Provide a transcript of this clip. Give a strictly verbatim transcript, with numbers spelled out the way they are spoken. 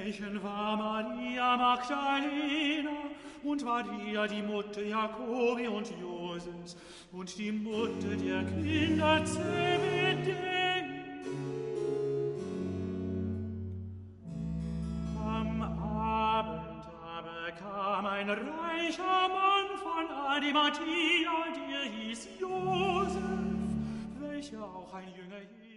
welchen war Maria Magdalena und Maria die Mutter Jakobi und Joses und die Mutter der Kinder Zebedei. Am Abend aber kam ein reicher Mann von Arimathea, der hieß Josef, welcher auch ein Jünger hieß.